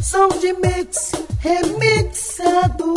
som de mix remixado.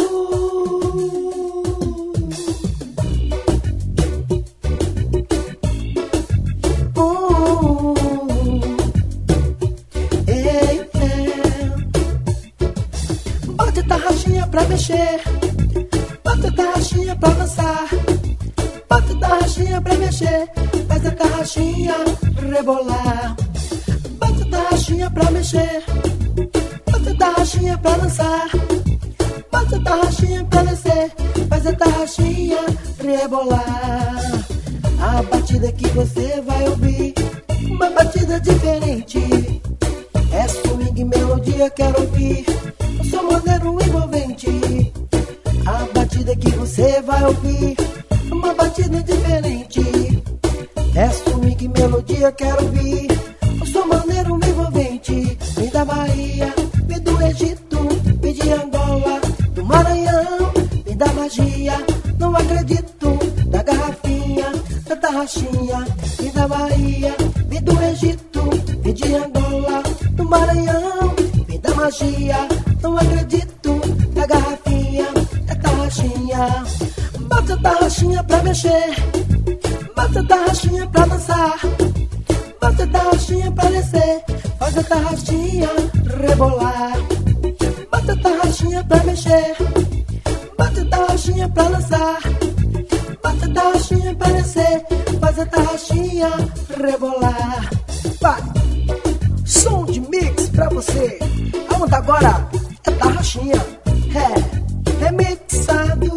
Bate tarraxinha pra mexer, bate tarraxinha pra dançar, bate tarraxinha pra mexer, faz a tarraxinha rebolar. Bate tarraxinha pra mexer, bate tarraxinha pra dançar, bate tarraxinha pra descer, faz a tarraxinha rebolar. A batida que você vai ouvir, uma batida diferente, é swing, melodia, quero ouvir o som moderno envolvente. A batida que você vai ouvir, uma batida diferente, é swing, melodia, quero ouvir o som maneiro envolvente. Vem da Bahia, vem do Egito, vem de Angola, do Maranhão, vem da magia, não acredito, da garrafinha, da tarraxinha. Vem da Bahia, vem do Egito, vem de Angola, do Maranhão, vem da magia, não acredito, da garrafinha, da tarraxinha. Bate a tarraxinha pra mexer, bate a tarraxinha pra dançar, bate a tarraxinha pra descer, faz a tarraxinha rebolar. Bate a tarraxinha pra mexer, bate a tarraxinha pra dançar, bate a tarraxinha pra descer, faz a tarraxinha rebolar. Vai, som de mix pra você. A onda agora é tarraxinha, remixado.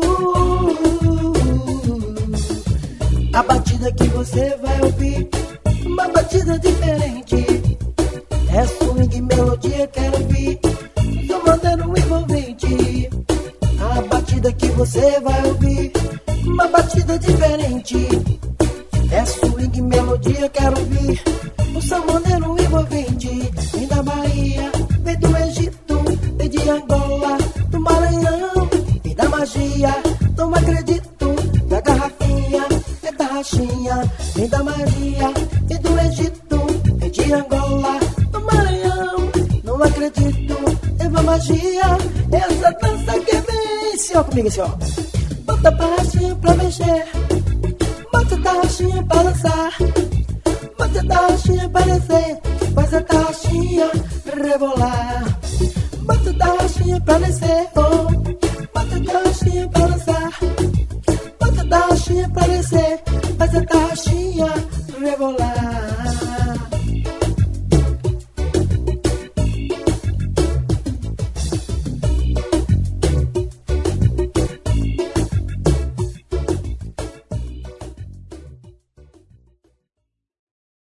A batida que você vai ouvir, uma batida diferente, é swing, melodia, quero ouvir do moderno envolvente. A batida que você vai ouvir, uma batida diferente, é swing, melodia, quero ouvir o som moderno envolvente. Vem da Bahia, vem do Egito, vem de Angola, do Maranhão, vem da magia, não acredito, da garrafinha, é tarraxinha. Vem da magia, vem do Egito, vem de Angola, do Maranhão, não acredito, é uma magia, essa dança que vem. Senhor, comigo, senhor. Bota a tarraxinha pra mexer, bota a tarraxinha pra dançar, bota a tarraxinha pra descer, faz a tarraxinha rebolar. Bota a tarraxinha pra descer, oh,